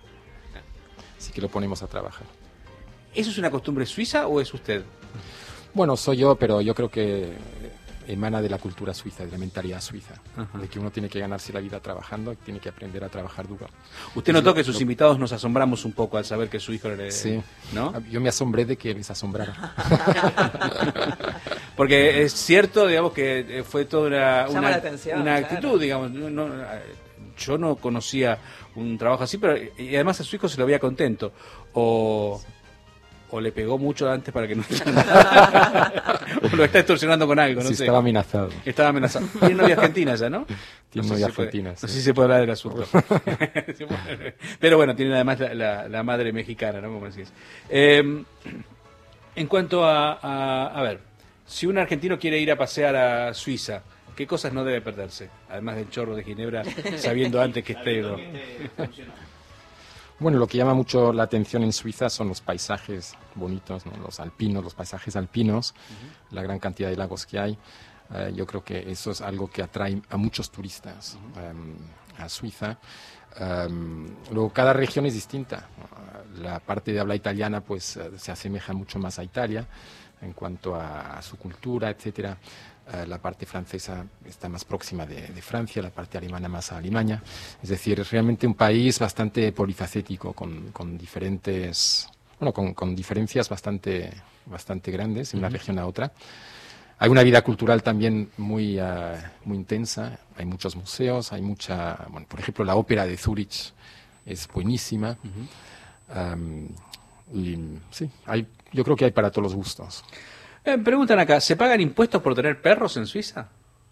Así que lo ponemos a trabajar.
¿Eso es una costumbre suiza o es usted?
Bueno, soy yo, pero yo creo que emana de la cultura suiza, de la mentalidad suiza, uh-huh. de que uno tiene que ganarse la vida trabajando, tiene que aprender a trabajar duro.
Usted notó que sus lo... invitados nos asombramos un poco al saber que su hijo era...
Sí,
¿no?
Yo me asombré de que les asombrara.
Porque es cierto, digamos, que fue toda una, una,
atención,
una
claro.
actitud, digamos. No, yo no conocía un trabajo así, pero y además a su hijo se lo veía contento. O... o le pegó mucho antes para que no o lo está extorsionando con algo, no
sí,
sé.
Estaba amenazado.
Estaba amenazado. Tiene novia argentina ya, ¿no?
Tiene
no
novia
si
argentina,
puede,
sí.
No sé si se puede hablar del asunto. Pero bueno, tiene además la, la, la madre mexicana, ¿no? Como decís. Eh, en cuanto a, a... A ver, si un argentino quiere ir a pasear a Suiza, ¿qué cosas no debe perderse? Además del chorro de Ginebra, sabiendo antes que esté...
Bueno, lo que llama mucho la atención en Suiza son los paisajes bonitos, ¿no? Los alpinos, los paisajes alpinos, uh-huh. la gran cantidad de lagos que hay. Uh, yo creo que eso es algo que atrae a muchos turistas uh-huh. um, a Suiza. Um, luego, cada región es distinta. Uh, la parte de habla italiana pues uh, se asemeja mucho más a Italia en cuanto a, a su cultura, etcétera. Uh, la parte francesa está más próxima de, de Francia, la parte alemana más a Alemania. Es decir, es realmente un país bastante polifacético, con, con diferentes, bueno, con, con diferencias bastante, bastante grandes de una uh-huh. región a otra. Hay una vida cultural también muy, uh, muy intensa. Hay muchos museos, hay mucha, bueno, por ejemplo, la ópera de Zúrich es buenísima. Uh-huh. Um, y sí, hay, yo creo que hay para todos los gustos.
Eh, preguntan acá, ¿se pagan impuestos por tener perros en Suiza?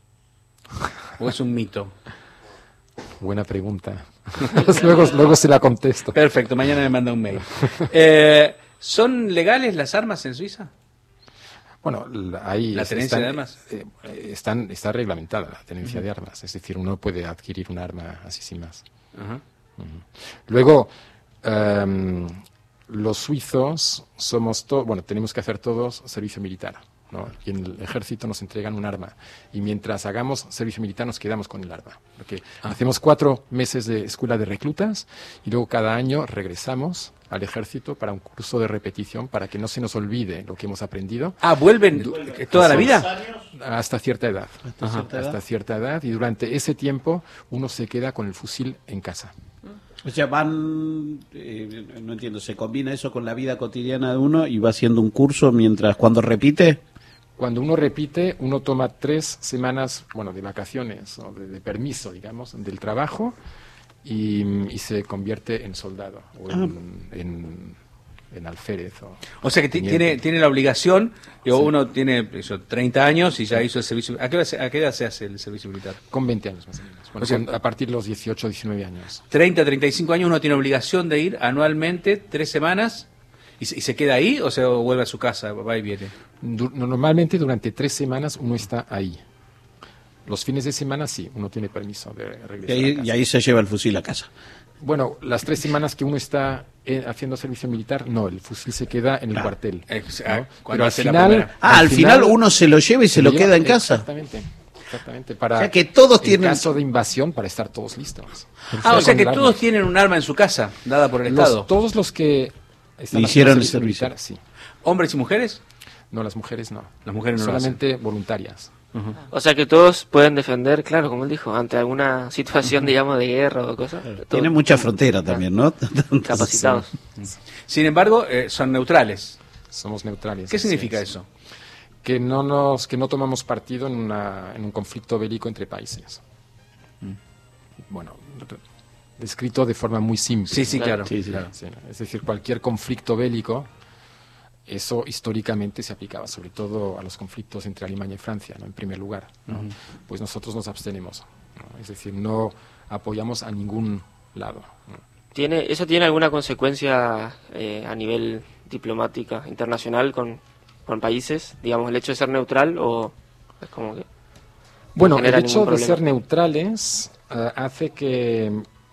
¿O es un mito?
Buena pregunta. luego, luego se la contesto.
Perfecto, mañana me manda un mail. Eh, ¿Son legales las armas en Suiza?
Bueno, hay...
¿La tenencia
están,
de armas?
Eh, están, está reglamentada la tenencia uh-huh. de armas. Es decir, uno puede adquirir un arma así sin más. Uh-huh. Uh-huh. Luego... Um, los suizos somos todos, bueno, tenemos que hacer todos servicio militar, ¿no? Y en el ejército nos entregan un arma. Y mientras hagamos servicio militar nos quedamos con el arma. Porque ah. hacemos cuatro meses de escuela de reclutas y luego cada año regresamos al ejército para un curso de repetición para que no se nos olvide lo que hemos aprendido.
Ah, ¿vuelven du- toda la vida?
Hasta cierta edad.
Hasta, cierta edad.
Hasta cierta edad. Y durante ese tiempo uno se queda con el fusil en casa.
O sea, van, eh, no entiendo, ¿se combina eso con la vida cotidiana de uno y va haciendo un curso mientras, cuando repite?
Cuando uno repite, uno toma tres semanas, bueno, de vacaciones o de, de permiso, digamos, del trabajo y, y se convierte en soldado o en, ah. en, en Alférez. O,
o sea que t- tiene tiene la obligación, digo, sí. Uno tiene eso, treinta años y ya hizo el servicio. ¿A qué, edad, ¿A qué edad se hace el servicio militar?
Con veinte años más o menos. Bueno, o sea, con, a partir de los dieciocho, diecinueve años.
treinta, treinta y cinco años uno tiene obligación de ir anualmente, tres semanas, y se, y se queda ahí o se vuelve a su casa, va y viene.
Du- normalmente durante tres semanas uno está ahí. Los fines de semana sí, uno tiene permiso de regresar
y ahí,
a casa.
Y ahí se lleva el fusil a casa.
Bueno, las tres semanas que uno está eh, haciendo servicio militar, no, el fusil se queda en el
Claro.
cuartel.
Ex-
¿no?
ah, cuando
Pero al
hace la
final,
primera.
Ah, al final uno se lo lleva y se lo
lleva-
queda en casa.
Exactamente, exactamente. Para
O sea que todos
en
tienen-
caso de invasión, para estar todos listos.
Ah, o sea que
Con
todos
armas.
tienen un arma en su casa, dada por el
Los-
Estado.
todos los que están
Hicieron
haciendo
el servicio.
militar, sí.
¿Hombres y mujeres?
No, las mujeres no.
Las mujeres no lo
solamente voluntarias.
O sea que todos pueden defender, claro, como él dijo, ante alguna situación, digamos, de guerra o cosas.
Tiene
todos
mucha frontera también, ¿no?
capacitados.
Sin embargo, eh, son neutrales.
Somos neutrales.
¿Qué
así
significa
es.
eso?
Que no nos que no tomamos partido en, una, en un conflicto bélico entre países. Bueno, re- descrito de forma muy simple.
Sí, sí, claro.
Sí, sí.
claro.
Sí, es decir, cualquier conflicto bélico, eso históricamente se aplicaba sobre todo a los conflictos entre Alemania y Francia, ¿no? En primer lugar, ¿no?
Ujú.
Pues nosotros nos abstenemos, ¿no? Es decir, no apoyamos a ningún lado, ¿no?
¿Tiene, ¿Eso tiene alguna consecuencia eh, a nivel diplomática internacional con, con países? Digamos, el hecho de ser neutral o es como que...
Bueno,
genera
el hecho
ningún
de
problema?
ser neutrales eh, hace que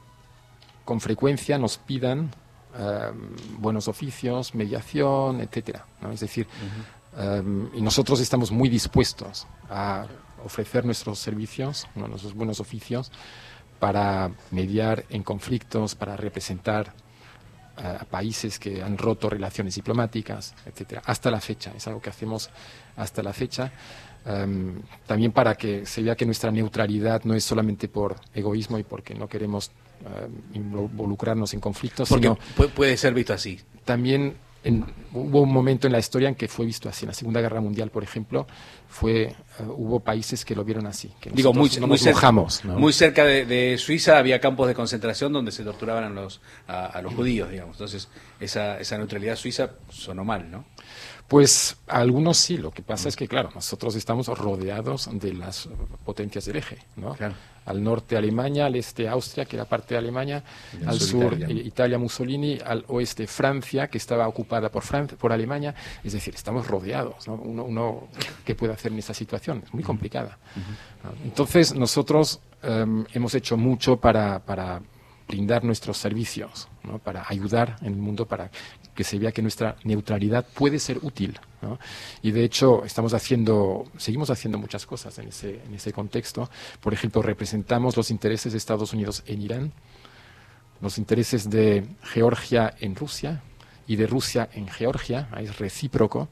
con frecuencia nos pidan eh, buenos oficios, mediación, etcétera, ¿no? Es decir, eh, y nosotros estamos muy dispuestos a ofrecer nuestros servicios, ¿no? Nuestros buenos oficios para mediar en conflictos, para representar eh, a países que han roto relaciones diplomáticas, etcétera. Hasta la fecha, es algo que hacemos hasta la fecha. Um, también para que se vea que nuestra neutralidad no es solamente por egoísmo y porque no queremos uh, involucrarnos en conflictos,
Porque
sino
pu- puede ser visto así.
también en- hubo un momento en la historia en que fue visto así. En la Segunda Guerra Mundial, por ejemplo, fue uh, hubo países que lo vieron así. Que
Digo, muy,
nosotros no
muy,
nos
cerca,
mojamos, ¿no?
muy cerca de, de Suiza había campos de concentración donde se torturaban a los, a, a los judíos, digamos. Entonces, esa, esa neutralidad suiza sonó mal, ¿no?
Pues a algunos sí, lo que pasa es que, claro, nosotros estamos rodeados de las potencias del eje, ¿no?
Claro.
Al norte Alemania, al este Austria, que era parte de Alemania,
Y al
al
sur
sur
Italia.
eh, Italia, Mussolini, al oeste Francia, que estaba ocupada por Francia, por Alemania, es decir, estamos rodeados, ¿no? Uno, uno ¿qué puede hacer en esa situación? Es muy complicada. ¿no? Entonces, nosotros em, hemos hecho mucho para, para brindar nuestros servicios, ¿no? Para ayudar en el mundo, para que se vea que nuestra neutralidad puede ser útil, ¿no? Y de hecho estamos haciendo, seguimos haciendo muchas cosas en ese, en ese contexto. Por ejemplo, representamos los intereses de Estados Unidos en Irán, los intereses de Georgia en Rusia y de Rusia en Georgia, es recíproco.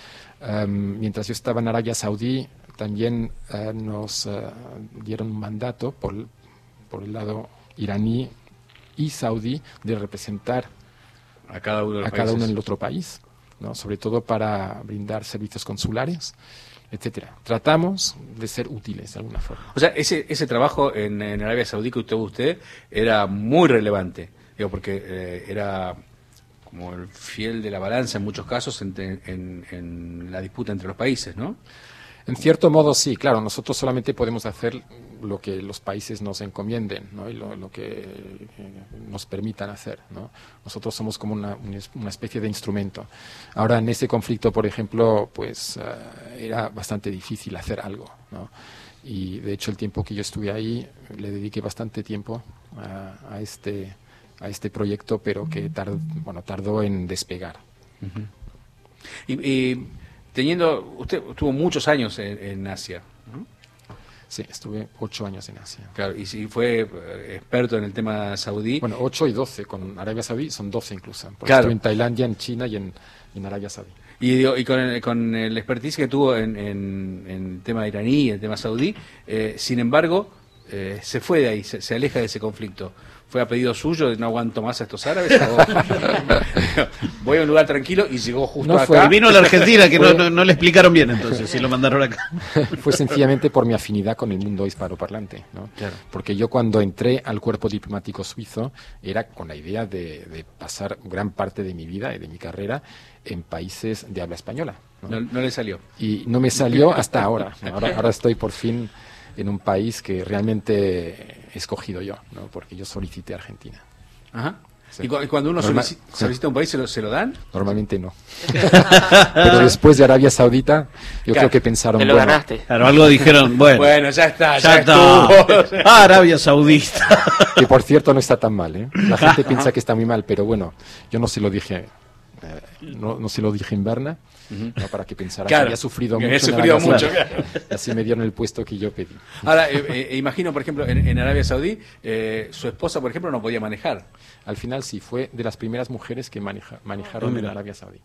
Um, mientras yo estaba en Arabia Saudí, también uh, nos uh, dieron un mandato por, por el lado iraní y saudí de representar
A cada uno de los
a cada
países.
uno en el otro país, ¿no? Sobre todo para brindar servicios consulares, etcétera. Tratamos de ser útiles de alguna forma.
O sea, ese, ese trabajo en, en Arabia Saudí que tuvo usted era muy relevante, digo, porque eh, era como el fiel de la balanza en muchos casos en, en, en la disputa entre los países, ¿no?
En cierto modo sí, claro, nosotros solamente podemos hacer lo que los países nos encomienden, ¿no? Y lo, lo que eh, nos permitan hacer, ¿no? Nosotros somos como una, una especie de instrumento. Ahora, en ese conflicto, por ejemplo, pues uh, era bastante difícil hacer algo, ¿no? Y de hecho el tiempo que yo estuve ahí le dediqué bastante tiempo a, a este a este proyecto, pero que tard, bueno, tardó en despegar.
Y, y teniendo, usted estuvo muchos años en, en Asia, ¿no?
Sí, estuve ocho años en Asia.
Claro, y si fue eh, experto en el tema saudí.
Bueno, ocho y doce, con Arabia Saudí son doce incluso. Porque
Claro.
estuve en Tailandia, en China y en, en Arabia Saudí.
Y, digo, y con, el, con el expertise que tuvo en, en, en el tema iraní y el tema saudí, eh, sin embargo, eh, se fue de ahí, se, se aleja de ese conflicto. ¿Fue a pedido suyo de no aguanto más a estos árabes? O, voy a un lugar tranquilo y llegó justo
no
acá.
fue,
Y vino a la Argentina, que no, no, no le explicaron bien entonces, si lo mandaron acá.
Fue sencillamente por mi afinidad con el mundo hispanoparlante, ¿no?
Claro.
Porque yo cuando entré al cuerpo diplomático suizo era con la idea de, de pasar gran parte de mi vida y de mi carrera en países de habla española, ¿no?
No, no le salió.
Y no me salió hasta ahora, ¿no? Ahora, ahora estoy por fin en un país que realmente he escogido yo, ¿no? Porque yo solicité a Argentina.
Ajá.
Sí.
¿Y, cu y cuando uno
Normal,
solicita, solicita un país, ¿se lo, se lo dan?
Normalmente no. Pero después de Arabia Saudita, yo
Claro,
creo que pensaron,
Te lo
bueno,
ganaste.
Claro, algo dijeron, bueno,
Bueno, ya está,
ya
ya,
está.
estuvo.
Ah, Arabia Saudita.
que por cierto no está tan mal, ¿eh? La gente piensa que está muy mal, pero bueno, yo no se lo dije, eh, no, no se lo dije en Berna, ¿no? Para que pensara
Claro,
que había sufrido
que
mucho.
había
en
sufrido
Arabia
mucho,
Saudita.
claro.
Así me dieron el puesto que yo pedí.
Ahora, eh, eh, imagino, por ejemplo, en, en Arabia Saudí, eh, su esposa, por ejemplo, no podía manejar.
Al final sí, fue de las primeras mujeres que maneja, manejaron
Ah,
en
mira.
Arabia Saudí.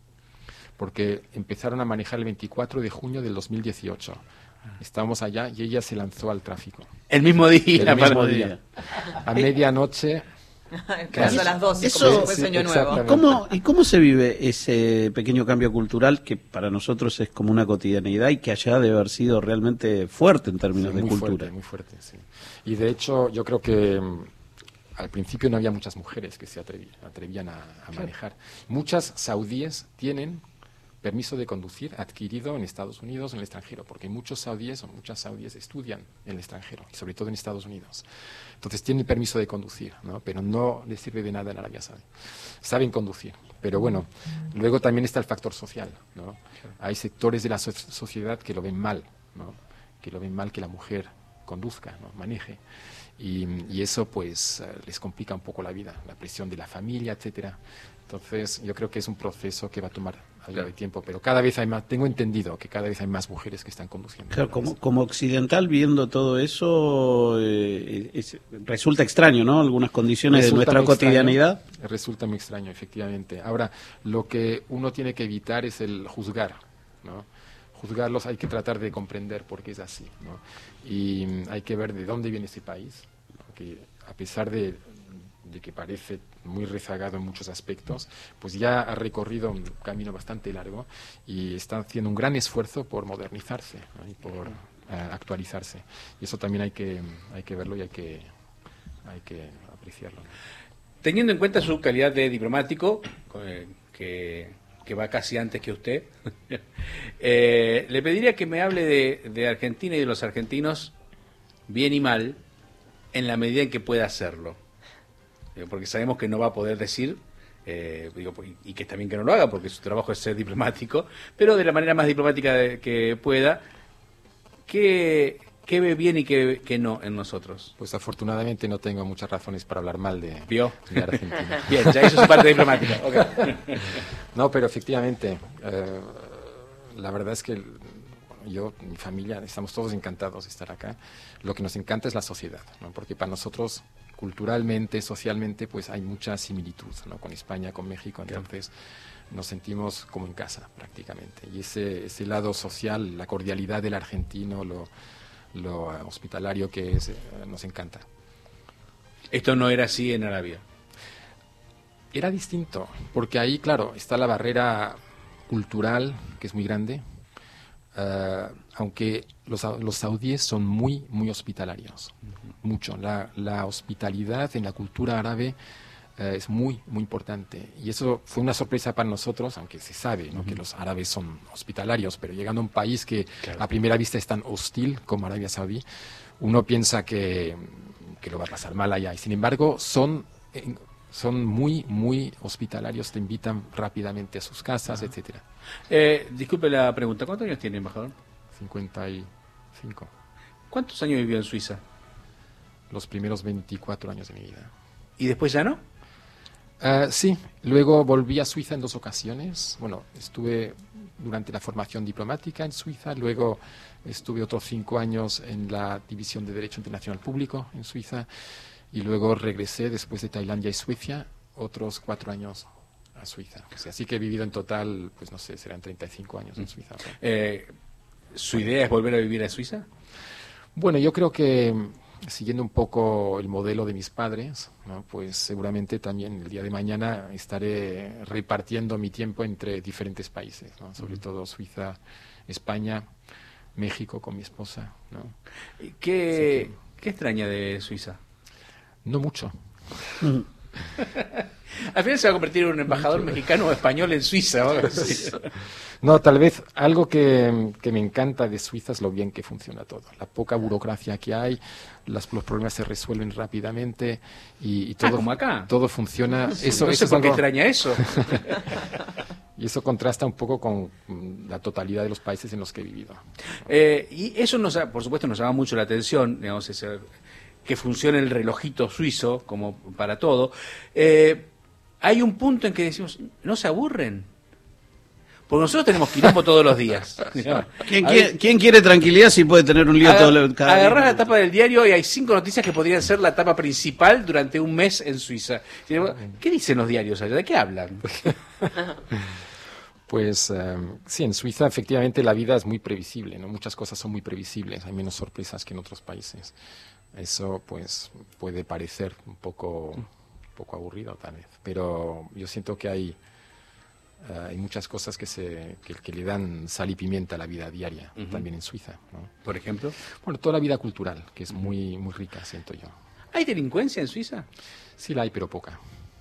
Porque empezaron a manejar el veinticuatro de junio del dos mil dieciocho. Estábamos allá y ella se lanzó al tráfico.
El mismo día.
El
para-
mismo día. A medianoche.
Empezó a las doce,
Eso-
como si fuese
sí,
año nuevo.
exactamente.
¿Cómo, ¿Y cómo se vive ese pequeño cambio cultural que para nosotros es como una cotidianidad y que allá debe haber sido realmente fuerte en términos
Sí,
de
muy
cultura?
fuerte, muy fuerte, sí. Y de hecho, yo creo que mm, al principio no había muchas mujeres que se atrevi- atrevían a, a manejar. Muchas saudíes tienen permiso de conducir adquirido en Estados Unidos, en el extranjero, porque muchos saudíes o muchas saudíes estudian en el extranjero, y sobre todo en Estados Unidos. Entonces tienen permiso de conducir, ¿no? Pero no les sirve de nada en Arabia Saudí. Saben conducir, pero bueno, luego también está el factor social, ¿no? Hay sectores de la so- sociedad que lo ven mal, ¿no? Que lo ven mal que la mujer conduzca, ¿no? Maneje. Y, y eso pues eh, les complica un poco la vida, la presión de la familia, etcétera. Entonces yo creo que es un proceso que va a tomar algo
Claro.
de tiempo, pero cada vez hay más, tengo entendido que cada vez hay más mujeres que están conduciendo.
Claro, como, como occidental viendo todo eso eh, es- resulta extraño, ¿no? Algunas condiciones de
Resulta
nuestra
muy
cotidianidad.
extraño, resulta muy extraño, efectivamente. Ahora, lo que uno tiene que evitar es el juzgar, ¿no? Juzgarlos hay que tratar de comprender por qué es así, ¿no? Y mm, hay que ver de dónde viene ese país, ¿no? Que a pesar de, de que parece muy rezagado en muchos aspectos, pues ya ha recorrido un camino bastante largo y está haciendo un gran esfuerzo por modernizarse, ¿no? Y por eh, actualizarse. Y eso también hay que, hay que verlo y hay que, hay que apreciarlo, ¿no?
Teniendo en cuenta su calidad de diplomático, eh, que, que va casi antes que usted, eh, le pediría que me hable de, de Argentina y de los argentinos, bien y mal, en la medida en que pueda hacerlo. Digo, porque sabemos que no va a poder decir, eh, digo, y y que está bien que no lo haga, porque su trabajo es ser diplomático, pero de la manera más diplomática de- que pueda, ¿qué, qué ve bien y qué, qué no en nosotros?
Pues afortunadamente no tengo muchas razones para hablar mal de,
¿Vio?
de Argentina.
Bien, ya hizo su parte diplomática. Ok.
No, pero efectivamente, eh, la verdad es que el- yo, mi familia, estamos todos encantados de estar acá. Lo que nos encanta es la sociedad, ¿no? Porque para nosotros, culturalmente, socialmente, pues hay mucha similitud, ¿no? Con España, con México, entonces nos sentimos como en casa prácticamente. Y ese, ese lado social, la cordialidad del argentino, lo, lo eh, hospitalario que es, eh, nos encanta.
Esto no era así en Arabia.
Era distinto, porque ahí, claro, está la barrera cultural, que es muy grande, eh, aunque los, los saudíes son muy, muy hospitalarios, mucho. La, la hospitalidad en la cultura árabe eh, es muy, muy importante. Y eso fue una sorpresa para nosotros, aunque se sabe, ¿no? Que los árabes son hospitalarios, pero llegando a un país que a primera vista es tan hostil como Arabia Saudí, uno piensa que, que lo va a pasar mal allá. Y sin embargo, son... en- son muy, muy hospitalarios, te invitan rápidamente a sus casas, etcétera.
Eh, disculpe la pregunta, ¿cuántos años tiene, embajador?
cincuenta y cinco.
¿Cuántos años vivió en Suiza?
Los primeros veinticuatro años de mi vida.
¿Y después ya no?
Ah, sí, luego volví a Suiza en dos ocasiones. Bueno, estuve durante la formación diplomática en Suiza, luego estuve otros cinco años en la División de Derecho Internacional Público en Suiza, y luego regresé después de Tailandia y Suecia, otros cuatro años a Suiza. O sea, así que he vivido en total, pues no sé, serán treinta y cinco años en Suiza.
Eh, ¿Su idea es volver a vivir a Suiza?
Bueno, yo creo que siguiendo un poco el modelo de mis padres, ¿no? Pues seguramente también el día de mañana estaré repartiendo mi tiempo entre diferentes países, ¿no? Sobre todo Suiza, España, México con mi esposa, ¿no?
¿Qué,
que,
¿Qué extraña de Suiza?
No mucho.
Al final se va a convertir en un embajador mexicano o español en Suiza, ¿no?
No, tal vez algo que, que me encanta de Suiza es lo bien que funciona todo. La poca burocracia que hay, las, los problemas se resuelven rápidamente y, y todo,
ah, como acá.
todo funciona.
Sí,
eso,
no
eso
sé por qué
algo,
extraña eso.
Y eso contrasta un poco con la totalidad de los países en los que he vivido.
Eh, y eso, nos, por supuesto, nos llama mucho la atención, digamos, ese, que funcione el relojito suizo, como para todo. Eh, hay un punto en que decimos, ¿no se aburren? Porque nosotros tenemos quilombo todos los días.
¿Quién, quiere, ¿Quién quiere tranquilidad si puede tener un lío
Agar,
todo cada día?
Agarrás la tapa del diario y hay cinco noticias que podrían ser la tapa principal durante un mes en Suiza. ¿Qué dicen los diarios allá? ¿De qué hablan?
Pues um, sí, en Suiza efectivamente la vida es muy previsible, ¿no? Muchas cosas son muy previsibles, hay menos sorpresas que en otros países. Eso pues puede parecer un poco, un poco aburrido tal vez, pero yo siento que hay, uh, hay muchas cosas que, se, que, que le dan sal y pimienta a la vida diaria, uh-huh. también en Suiza, ¿no?
Por ejemplo,
bueno, toda la vida cultural, que es muy, muy rica, siento yo.
¿Hay delincuencia en Suiza?
Sí la hay, pero poca.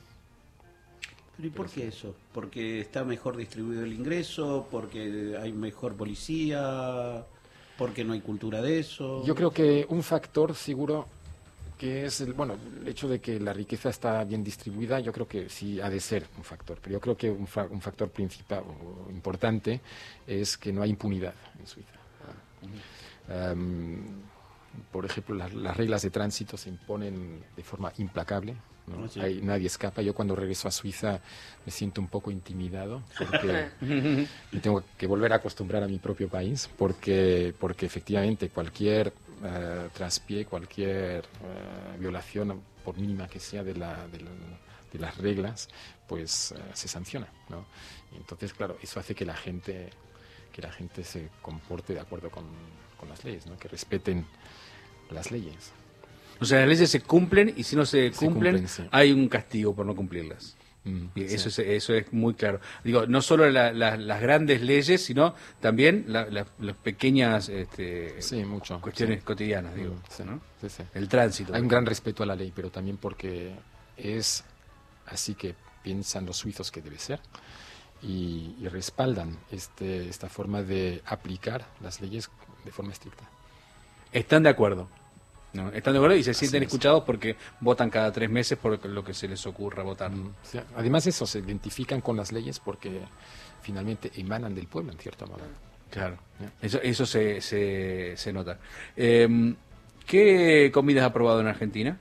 ¿Y por qué eso? ¿Porque está mejor distribuido el ingreso? ¿Porque hay mejor policía? ¿Porque no hay cultura de eso?
Yo creo que un factor seguro que es el, bueno, el hecho de que la riqueza está bien distribuida, yo creo que sí ha de ser un factor, pero yo creo que un, fa un factor principal o importante es que no hay impunidad en Suiza. Uh-huh. um, por ejemplo, la, las reglas de tránsito se imponen de forma implacable. ¿No? Sí. Hay, nadie escapa. Yo cuando regreso a Suiza me siento un poco intimidado porque me tengo que volver a acostumbrar a mi propio país porque, porque efectivamente cualquier uh, traspié, cualquier uh, violación, por mínima que sea, de, la, de, la, de las reglas, pues uh, se sanciona, ¿no? Y entonces, claro, eso hace que la gente, que la gente se comporte de acuerdo con, con las leyes, ¿no? Que respeten las leyes.
O sea, las leyes se cumplen y si no se, se cumplen, cumplen sí. hay un castigo por no cumplirlas. Mm, y eso, sí. es, eso es muy claro. Digo, no solo la, la, las grandes leyes, sino también la, la, las pequeñas este,
sí, mucho,
cuestiones
sí.
cotidianas, digo,
mm, sí,
¿no?
sí, sí.
El tránsito.
Hay un gran respeto a la ley, pero también porque es así que piensan los suizos que debe ser y, y respaldan este, esta forma de aplicar las leyes de forma estricta.
¿Están de acuerdo? No, están de acuerdo y se sienten
Así es.
escuchados porque votan cada tres meses por lo que se les ocurra votar.
Mm, sí. Además eso, se identifican con las leyes porque finalmente emanan del pueblo en cierto modo.
Claro, yeah. eso, eso se, se, se nota. Eh, ¿Qué comidas ha probado en Argentina?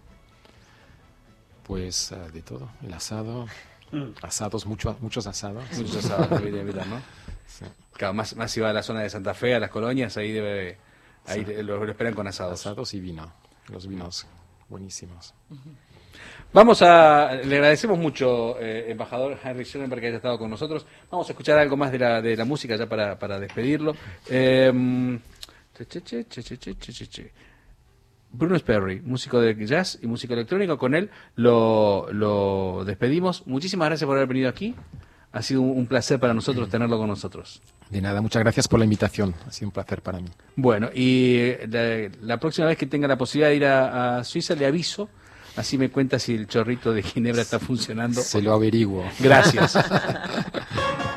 Pues uh, de todo, el asado, mm. asados, mucho, muchos asados.
Muchos asados, ¿no? Sí. Claro, más, más si va a la zona de Santa Fe, a las colonias, ahí debe... Ahí sí. lo, lo esperan con asados.
Asados y vino. Los vinos buenísimos.
Vamos a... Le agradecemos mucho, eh, embajador Henrik Schellenberg, que haya estado con nosotros. Vamos a escuchar algo más de la, de la música ya para, para despedirlo. Eh, Bruno Sperry, músico de jazz y música electrónica. Con él lo, lo despedimos. Muchísimas gracias por haber venido aquí. Ha sido un placer para nosotros tenerlo con nosotros.
De nada, muchas gracias por la invitación. Ha sido un placer para mí.
Bueno, y la, la próxima vez que tenga la posibilidad de ir a, a Suiza le aviso. Así me cuenta si el chorrito de Ginebra está funcionando.
Se lo averiguo.
Gracias.